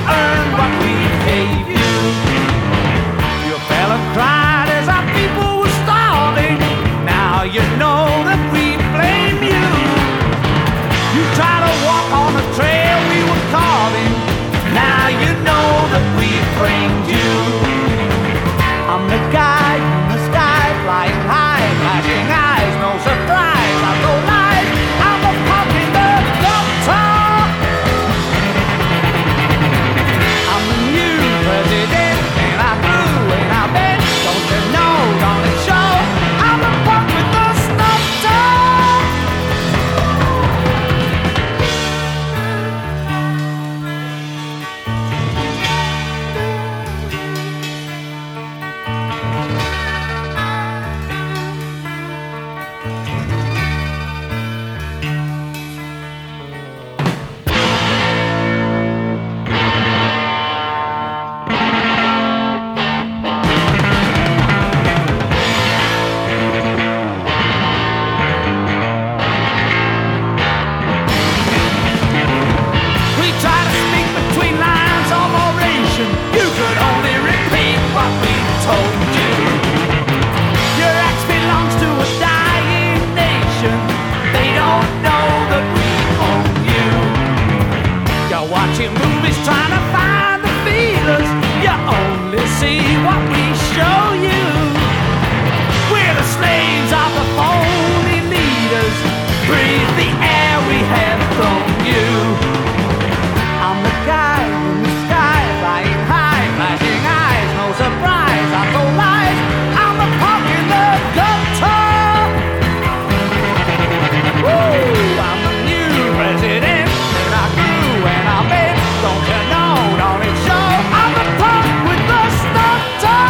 earned what we gave you. You fell and cried as our people were starving. Now you know that we blame you. You try to walk on the trail we were carving. Now you know that we framed you. I'm the guy in the sky, flying high, flashing eyes, no surprise. I'm no lies. I'm a popular doctor. I'm the new president, and I grew and I bet. Don't you know? Don't it show? I'm a punk with the stutter. We try to speak between lines of oration. You could only repeat what we told you. Your axe belongs to a dying nation. They don't know that we own you. You're watching movies trying to find the feelers. You only see what we show you. We're the slaves of the phony leaders. Breathe the air we have thrown you. I'm the guy in the sky, flying high, flashing eyes, no surprise. I'm so lies. I'm a punk in the gutter. Woo! I'm the new president, and I grew and I bet. Don't you know? Don't it show? I'm the punk with the stutter.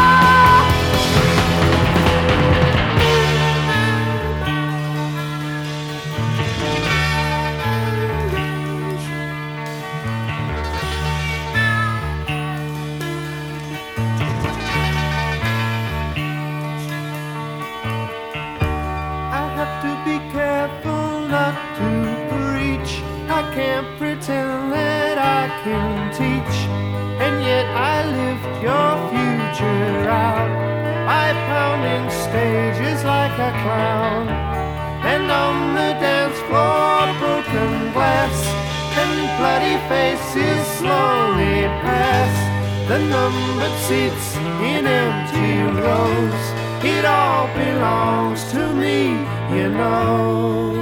I have to be careful not to preach. I can't pretend that I can teach, and yet I lift your future out by pounding stages like a clown. And on the dance floor, broken glass and bloody faces slowly pass. The numbered seats in empty rows. It all belongs to me, you know.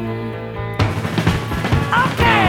Okay.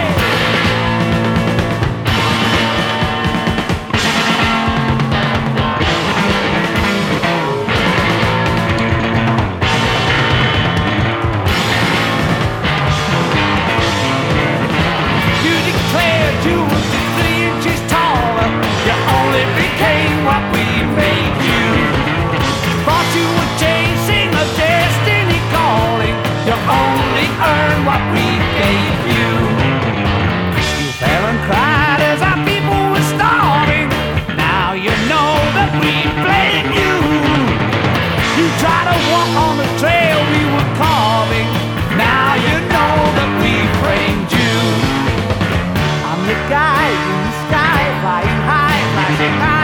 You declared you would be 3 inches taller. You only became what we made you. Thought you were chasing a destiny calling. You only earned what we gave you. You fell and cried as our people were starving. Now you know that we blame you. You try to walk on the trail we were carving. Now you know that we framed you. I'm the guy in the sky, flying high, flashing high.